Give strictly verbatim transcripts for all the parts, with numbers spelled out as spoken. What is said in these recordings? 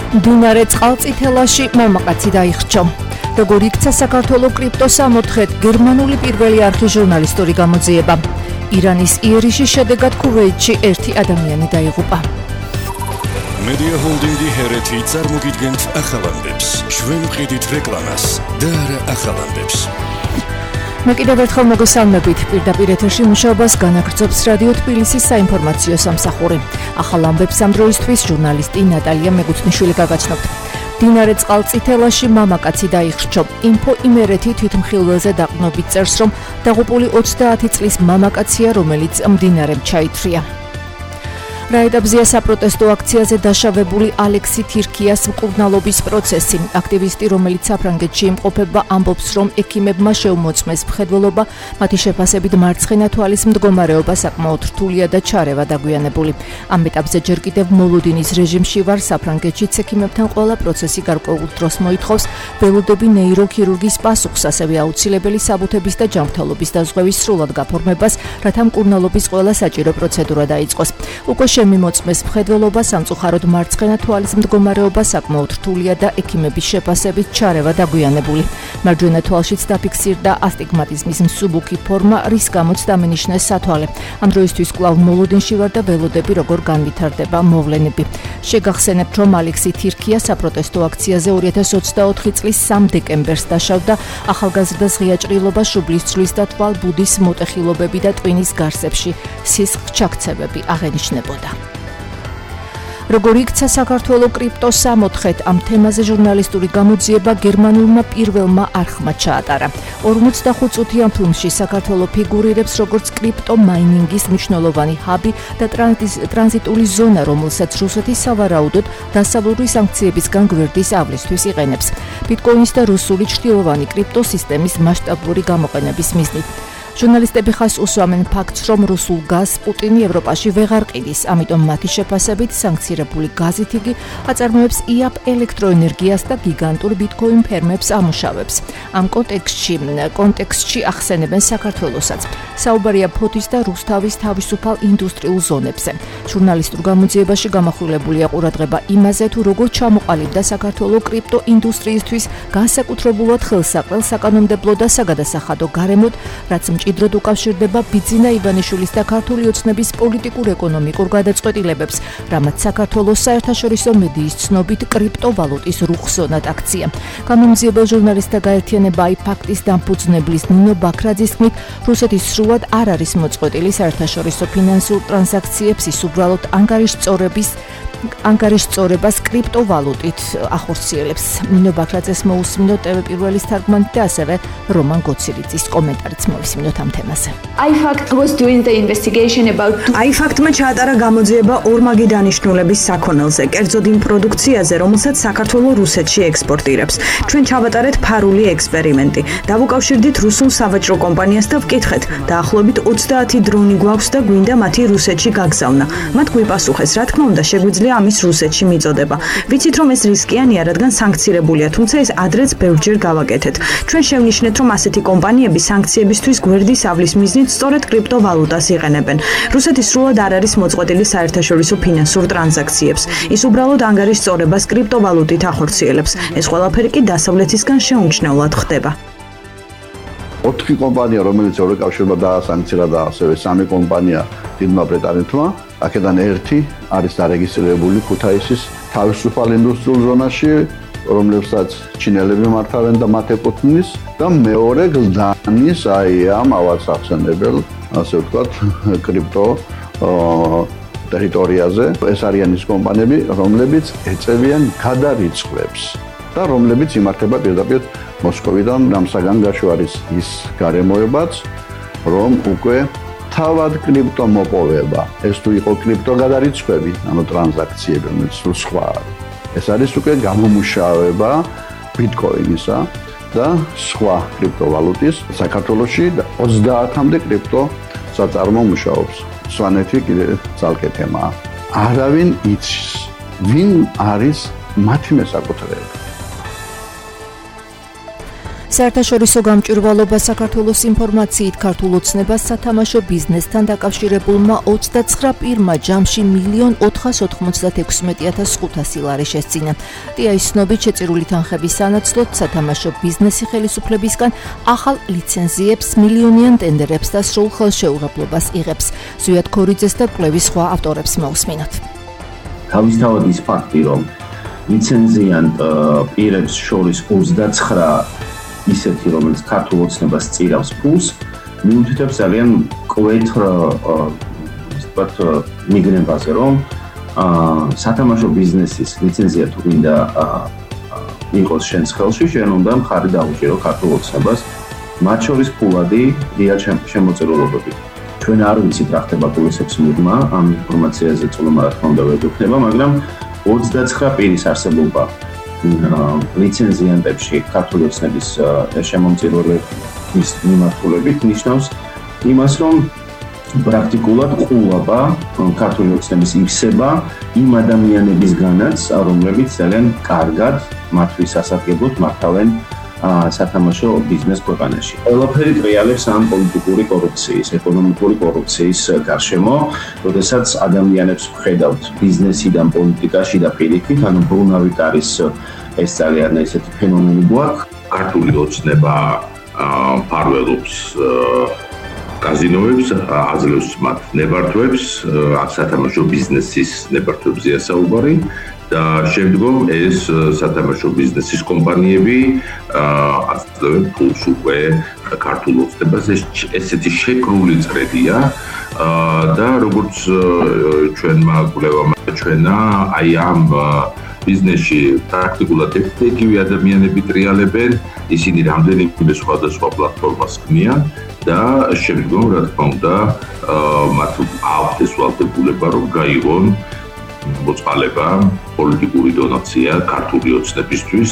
მდინარე წყალწითელაში მამაკაცი დაიხრჩო. როგორ იქცა საქართველოს კრიპტოს ამოთხეთ გერმანული პირველი არქიჟურნალისტური გამოძიება. ირანის იერიშის შედეგად ქუვეითში ერთი ადამიანი დაიღუპა. მედია ჰოლდინგი ჰერეთი წარმოგიდგენთ ახალამდებს. ჩვენ ვყიდით რეკლამას და არა ახალამდებს. მე კიდევ ერთხელ მოგესალმებით. პირდაპირ ეთერში მუშაობას განაგრძობს რადიო თბილისის საინფორმაციო სამსახური. ახალ ამბებს ამ დროისთვის ჟურნალისტი ნატალია მეგუთნიშვილი გაგაცნობთ. მდინარე წყალწითელაში მამაკაცი დაიხრჩო. ინფო იმერეთი თვითმხილველზე დაყრდნობით წერს, რომ დაღუპული ოცდაათი წლის მამაკაცია, რომელიც მდინარემ ჩაითრია. რა ეტაპზეა საპროტესტო აქციაზე დაშავებული ალექსი თირქიას მკურნალობის პროცესი. აქტივისტი, რომელიც საფრანგეთში იმყოფება, ამბობს, რომ ექიმებმა შეუმოწმეს მხედველობა, მათი შეფასებით მარცხენა თვალის მდგომარეობა საკმაოდ რთულია და ჩარევა დაგვიანებული. ამ ეტაპზე ჯერ კიდევ მოლოდინის რეჟიმში ვარ, საფრანგეთშიც ექიმებთან ყველა პროცესი გარკვეულ დროს მოითხოვს ველოდები ნეიროქირურგის პასუხს, ასევე აუცილებელი საბუთების და ჯანმრთელობის დაზღვევის სრულად გაფორმებას, რათა მკურნალობის ყველა საჭირო პროცედურა დაიწყოს. უკვე შემიმოწმეს მხედველობა, სამწუხაროდ მარცხენა თვალის მდგომარეობა საკმაოდ რთულია და ექიმების შეფასებით ჩარევა დაგვიანებული. მარჯვენა თვალშიც დაფიქსირდა ასტიგმატიზმის მსუბუქი ფორმა, რის გამოც დამენიშნეს სათვალე. ამ დროისთვის კვლავ მოლოდინში ვარ და ველოდები როგორ განვითარდება მოვლენები. შეგახსენებთ, რომ ალექსი თირქია საპროტესტო აქციაზე ორი ათას ოცდაოთხი წლის სამ დეკემბერს დაშავდა. ახალგაზრდას ღია ჭრილობა, შუბლის ცვლის და თვალბუდის მოტეხილობები და ტვინის გარსებში სისხლ ჩაქცევები აღენიშნებოდა. როგორ იქცა საქართველოს კრიპტოს ამოთხეთ, ამ თემაზე ჟურნალისტური გამოძიება გერმანულმა პირველმა არხმა ჩაატარა. ორმოცდახუთ წუთიან ფილმში საქართველოს ფიგურირებს როგორც კრიპტო მაინინგის მნიშვნელოვანი ჰაბი და ტრანზიტული ზონა, რომელსაც რუსეთი სავარაუდოდ დასავლური სანქციებისგან გვერდისავლისთვის იყენებს. ბიტკოინის და რუსული ჩრდილოვანი კრიპტო სისტემის მასშტაბური გამოყენების მიზნით. ჟურნალისტები ხას უსვამენ ფაქტს, რომ რუსულ გაზს პუტინი ევროპაში ვეღარ ყიდის, ამიტომ მათი შეფასებით სანქცირებული გაზით იგი აწარმოებს იაპ ელექტროენერგიას და გიგანტურ ბიტკოინ ფერმებს ამუშავებს. ამ კონტექსტში კონტექსტში ახსენებენ საქართველოსაც. საუბარია ფოთის და რუსთავის თავისუფალ ინდუსტრიულ ზონებზე. ჟურნალისტურ გამოძიებაში გამახვილებულია ყურადღება იმაზე, თუ როგორ ჩამოყალიბდა საქართველოს კრიპტო ინდუსტრიისთვის განსაკუთრებულად ხელსაყრელ საკანონმდებლო და საგადასახადო გარემოდ, რაც მჭიდროდ უკავშირდება ბიძინა ივანიშვილის და ქართული ოცნების პოლიტიკურ-ეკონომიკურ გადაწყვეტილებებს, რამაც საქართველოს საერთაშორისო მედიის ცნობით კრიპტოვალუტის რუხზონად აქცია. განმძიებელ ჟურნალისტთა გაერთიანება აი ფაქტის დამფუძნებლის ნინო ბაქრაძის თქმით, რუსეთის სრულად არ არის მოწყვეტილი საერთაშორისო ფინანსურ ტრანზაქციებს ის უბრალოდ ანგარიშწორების ანგარიშწორებას კრიპტოვალუტით ახორციელებს. ნინო ბაქრაძეს მოусმინოთ ტევ პირველის თარგმანით და ასევე რომან გოცირიძის კომენტარიც მოვისმინოთ ამ თემაზე. აიფაქტმა ჩაატარა გამოძიება ორმაგი დანიშნულების საქონელზე, კერძოდ იმ პროდუქციაზე, რომელსაც საქართველოს რუსეთში ექსპორტირებს. ჩვენ ჩავატარეთ ფარული ექსპერიმენტი. დავუკავშირდით რუსულ სავაჭრო კომპანიას და ვკითხეთ, დაახლოებით ოცდაათი დრონი გვაქვს და გვინდა მათი რუსეთში გაგზავნა. მათ გვიპასუხეს, რა თქმა უნდა, შეგვიძლია ამის რუსეთში მიწოდება. ვიცით, რომ ეს რისკიანია, რადგან სანქცირებულია, თუმცა ეს ადრეც ბევრჯერ გავაკეთეთ. ჩვენ შევნიშნეთ, რომ ასეთი კომპანიები სანქციებისთვის გვერდის ავლის მიზნით სწორედ კრიპტოვალუტას იყენებენ. რუსეთი სრულად არ არის მოწყვეტილი საერთაშორისო ფინანსურ ტრანზაქციებს. ის უბრალოდ ანგარიშწორებას კრიპტოვალუტით ახორციელებს. ეს ყველაფერი კი დასავლეთისგან შეუმჩნევლად ხდება. ოთხი კომპანია, რომელიც ევროკავშირმა დაასანქცირა და ასევე სამი კომპანია დიდმა ბრიტანეთმა, აქედან ერთი არის დარეგისტრირებული ქუთაისის თავისუფალ ინდუსტრიულ ზონაში, რომლებსაც ჩინელები მართავენ და მათ ეკუთვნის, და მეორე გლდანის აი ამ ავაც ახსენებელ, ასე ვთქვათ, კრიპტო ტერიტორიაზე. ეს არიან ის კომპანიები, რომლებიც ეწევიან გადარიცხვებს და რომლებიც იმართება პირდაპირ მოსკოვიდან. ამსაგან გაშო არის ის გარემოებაც, რომ უკვე თავად კრიპტო მოპოვება, ეს თუ იყო კრიპტო გადარიცხვები, ანუ ტრანზაქციები, რომელიც სხვა არის. ეს არის უკვე გამომუშავება ბიტკოინისა და სხვა კრიპტოვალუტის საქართველოში და ოცდაათამდე კრიპტო საწარმო მუშაობს. სვანეთი კიდე ძალკე თემაა. არავინ იცის, ვინ არის მათი მესაკუთრეები. საერთაშორისო გამჭვირვალობა საქართველოს ინფორმაციით ქართულ ოცნებას სათამაშო ბიზნესთან დაკავშირებულმა ოცდაცხრა პირმა ჯამში მილიონ ოთხასოთხმოცდაექვსმეტი ათას ხუთასი ლარი შესწინა. ტია-ის ცნობით შეწირული თანხების სანაცვლოდ სათამაშო ბიზნესი ხელისუფლებისგან ახალ ლიცენზიებს, მილიონიან ტენდერებს და სრულ ხელშეუღებლობას იღებს. ზვიად ქორიძეს და კვლევის სხვა ავტორებს მოусმინოთ. თავისთავად ის ფაქტი, რომ ლიცენზიანტ პირებს შორის ოცდაცხრა ისეთი, რომელიც ქართულ ოცნებას წირავს ფულს, მიუთითებს ძალიან კვეთრ ვთქვათ მიგრებაზე, რომ სათამაშო ბიზნესის ლიცენზია თუ გინდა იყოს შენს ხელში, შენ უნდა მხარი დაუჭირო ქართულ ოცნებას, მათ შორის ფულადი დია შემოწირულობები. ჩვენ არ ვიცით რა ხდება პოლიციების მიღმა, ამ ინფორმაციაზე წვემა რა თქმა უნდა ვერ გვექნება, მაგრამ ოცდაცხრა პირის არსებობა ლიცენზიანტებში ქართული ოცნების შემომწირულების მიმართულებით ნიშნავს იმას, რომ პრაქტიკულად ყულაბა ქართული ოცნების ივსება იმ ადამიანებისგანაც, რომლებიც ძალიან კარგად მათთვის სასარგებლოდ მართავენ სათამაშო ბიზნეს ქვეყანაში. ყველაფერი ტრიალებს ამ პოლიტიკური კორუფციის, ეკონომიკური კორუფციის გარშემო, როდესაც ადამიანებს ვხედავთ ბიზნესიდან პოლიტიკაში და პირიქით, ანუ ბრუნავით არის ეს ძალიან ესეთი ფენომენი გვაქვს. ქართული ოცნება ფარველობს კაზინოებს, აძლევს მათ ნებართვებს, სათამაშო ბიზნესის ნებართვებზეა საუბარი. და შემდგომ ეს სათამაშო ბიზნესის კომპანიები აწევენ ფულს უკვე ქართულ ოცნებას. ეს ესეთი შეკრული წრედია და როგორც ჩვენმა კვლევამ ჩვენა, აი ამ ბიზნესში პრაქტიკულად იგივე ადამიანები ტრიალებენ, ისინი რამდენიმე სხვადასხვა პლატფორმას ქმნიან და შემდგომ რა თქმა უნდა მათ აქვთ ეს ვალდებულება, რომ გაიღონ მოწყალება პოლიტიკური დონაცია ქართული ოცნებისთვის.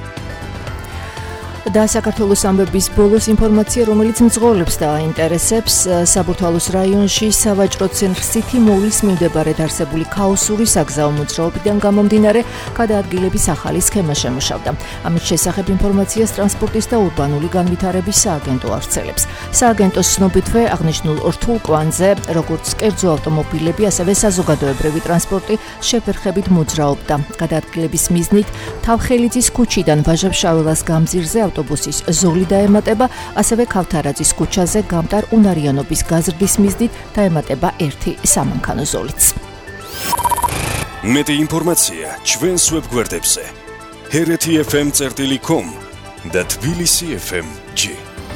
და საქართველოს ამბების ბოლოს ინფორმაცია, რომელიც მძღოლებს და აინტერესებს, საბურთალოს რაიონში სავაჭრო ცენტრ სითი მოვლის მიმდებარედ არსებული ქაოსური საგზაო მოძრაობიდან გამომდინარე გადაადგილების ახალი სქემა შემუშავდა. ამის შესახებ ინფორმაციას ტრანსპორტის და ურბანული განვითარების სააგენტო ავრცელებს. სააგენტოს ცნობითვე აღნიშნულ რთულ კვანძზე, როგორც კერძო ავტომობილები, ასევე საზოგადოებრივი ტრანსპორტი შეფერხებით მოძრაობდა. გადაადგილების მიზნით თავხელიძის ქუჩიდან ვაჟა-ფშაველას გამზირზე ავტობუსის ზოლი დაემატება, ასევე ქავთარაძის ქუჩაზე გამტარ უნარიანობის გაზრდის მიზნით დაემატება ერთი სამანქანო ზოლიც. მეტი ინფორმაცია ჩვენს ვებგვერდებზე ჰერეთი ეფ ემ წერტილი კომ და თბილისი ეფ ემ ჯი.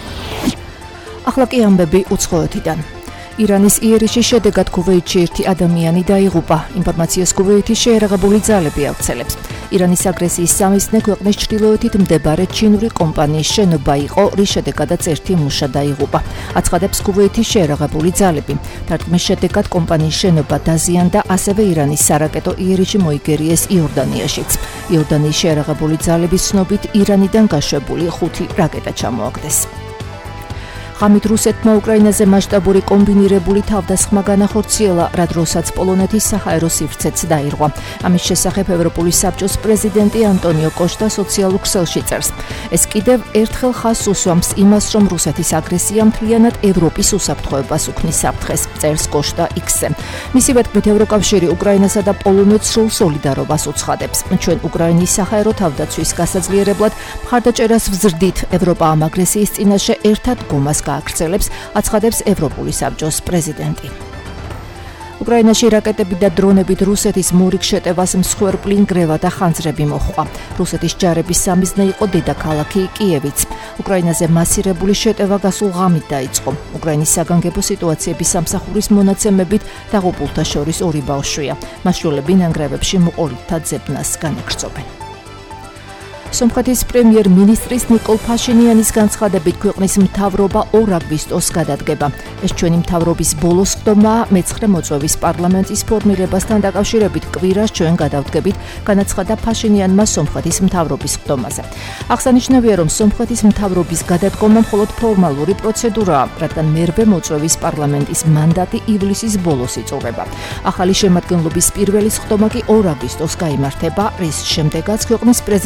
ახლა კი ამბები უცხოეთიდან. ირანის იერიში შედეგად ქუვეითში ერთი ადამიანი დაიღუპა. ინფორმაციას ქუვეითის შეერაღებული ძალები ავრცელებს. ირანის აგრესიის სამიზნე ქვეყნის ჩრდილოეთით მდებარე ჩინური კომპანიის შენობა იყო, რის შედეგადაც ერთი მუშა დაიღუპა. აცხადებს ქუვეითის შეერაღებული ძალები. დარტყმის შედეგად კომპანიის შენობა დაზიანდა, ასევე ირანის სარაკეტო იერიში მოიგერიეს იორდანიაშიც. იორდანიის შეერაღებული ძალების ცნობით ირანიდან გაშვებული ხუთი რაკეტა ჩამოაგდეს. ღამით რუსეთმა უკრაინაზე მასშტაბური კომბინირებული თავდასხმა განახორციელა, რა დროსაც პოლონეთის საჰაერო სივრცეც დაირღვა. ამის შესახებ ევროპული საბჭოს პრეზიდენტი ანტონიო კოშტა სოციალურ ქსელში წერს. ეს კიდევ ერთხელ ხაზს უსვამს იმას, რომ რუსეთის აგრესია მთლიანად ევროპის უსაფრთხოებას უქმნის საფრთხეს, წერს კოშტა იქსზე. მისივე თქმით, ევროკავშირი უკრაინასა და პოლონეთს სრულ სოლიდარობას უცხადებს. ჩვენ უკრაინის საჰაერო თავდაცვის გასაძლიერებლად მხარდაჭერას ვზრდით. ევროპა ამ აგრესიის წინაშე ერთად გომას გააგრძელებს, აცხადებს ევროპული საბჭოს პრეზიდენტი. უკრაინაში რაკეტები და დრონებით რუსეთის მორიგ შეტევას მსხვერპლი ნგრევა და ხანძრები მოჰყვა. რუსეთის ჯარების სამიზნე იყო დედაქალაქი კიევიც. უკრაინაზე მასირებული შეტევა გასულ ღამით დაიწყო. უკრაინის საგანგებო სიტუაციების სამსახურის მონაცემებით დაღუპულთა შორის ორი ბავშვია. მასშტაბები ნანგრევებში მოყოლთა ძებნას განაგრძობენ. სომხეთის პრემიერ-მინისტრის ნიკოლ ფაშინიანის განცხადებით ქვეყნის მთავრობა ორ აგვისტოს გადადგება. ეს ჩვენი მთავრობის ბოლოს ხდომაა, მეცხრე მოწვევის პარლამენტის ფორმირებასთან დაკავშირებით კვირას ჩვენ გადავდგებით, განაცხადა ფაშინიანმა სომხეთის მთავრობის ხდომაზე. აღსანიშნავია, რომ სომხეთის მთავრობის გადადგომა მხოლოდ ფორმალური პროცედურაა, რადგან მერვე მოწვევის პარლამენტის მანდატი ივლისის ბოლოს იწურება. ახალი შემადგენლობის პირველი ხდომა კი ორ აგვისტოს გაიმართება, რის შემდეგაც ქვეყნის პრეზიდენტმა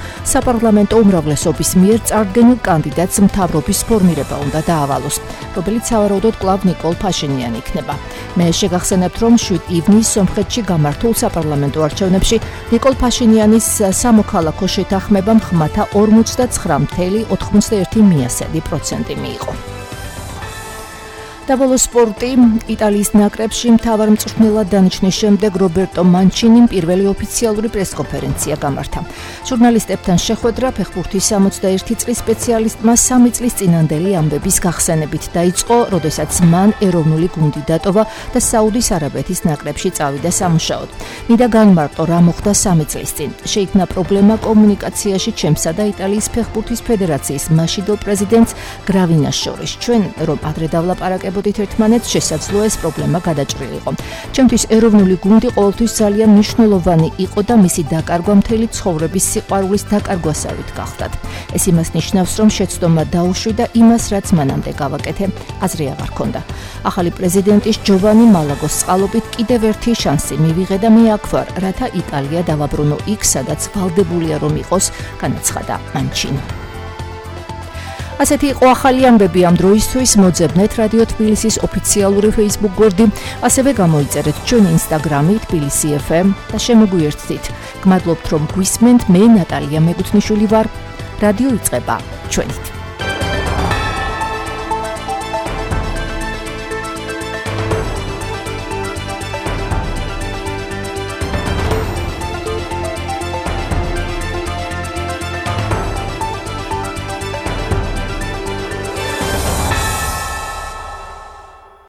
საპარლამენტო უმრავლესობის მიერ წარდგენილ კანდიდატს მთავრობის ფორმირება უნდა დაავალოს, რომელიც სავარაუდოდ კვლავ ნიკოლ ფაშინიანი იქნება. მე შეგახსენებთ, რომ შვიდ ივნისს სომხეთში გამართულ საპარლამენტო არჩევნებში ნიკოლ ფაშინიანის სამოქალაქო შეთანხმებამ ხმათა ორმოცდაცხრა virgulă ოთხმოცდაერთი პროცენტი მიიღო. Davolo სპორტი იტალიის ნაკრებში მთავარ მწვრთნელად დანიშნვის შემდეგ რობერტო მანჩინიმ პირველი ოფიციალური პრესკონფერენცია გამართა. ჟურნალისტებთან შეხვედრა ფეხბურთის სამოცდაერთი წლის სპეციალისტმა სამი წლის წინანდელი ამბების გახსენებით დაიწყო, როდესაც მან ეროვნული გუნდი დატოვა და საუდის არაბეთის ნაკრებში წავიდა სამუშაოდ. მიდა განმარტო რა მოხდა სამი წლის წინ. შეიქმნა პრობლემა კომუნიკაციაში ჩემსა და იტალიის ფეხბურთის ფედერაციის მაშინდელ პრეზიდენტს გრავინას შორის. ჩვენ რომ ადრე დავლაპარაკებთ ერთმანეთს შესაძლოა ეს პრობლემა გადაჭრილიყო. ჩემთვის ეროვნული გუნდი ყოველთვის ძალიან მნიშვნელოვანი იყო და მისი დაკარგვა მთელი ცხოვრების სიყვარულის დაკარგვასავით გახდათ. ეს იმას ნიშნავს, რომ შეცდომა დაუშვი და იმას, რაც მანამდე გავაკეთე, აზრი აღარ ქონდა. ახალი პრეზიდენტის ჯოვანი მალაგოს წყალობით კიდევ ერთი შანსი მივიღე და მე აქ ვარ, რათა იტალია დავაბრუნო იქ, სადაც ვალდებულია რომ იყოს, განაცხადა მანჩინი. ასეთი იყო ახალი ამბები ამ დროისთვის. მოძებნეთ რადიო თბილისის ოფიციალური Facebook გვერდი, ასევე გამოიწერეთ ჩვენი Instagram-ი თბილისი ეფ ემ და შემოგვიერთდით. გმადლობთ რომ გვისმენთ, მე ნატალია მეგუთნიშვილი ვარ. რადიო იწყება ჩვენით.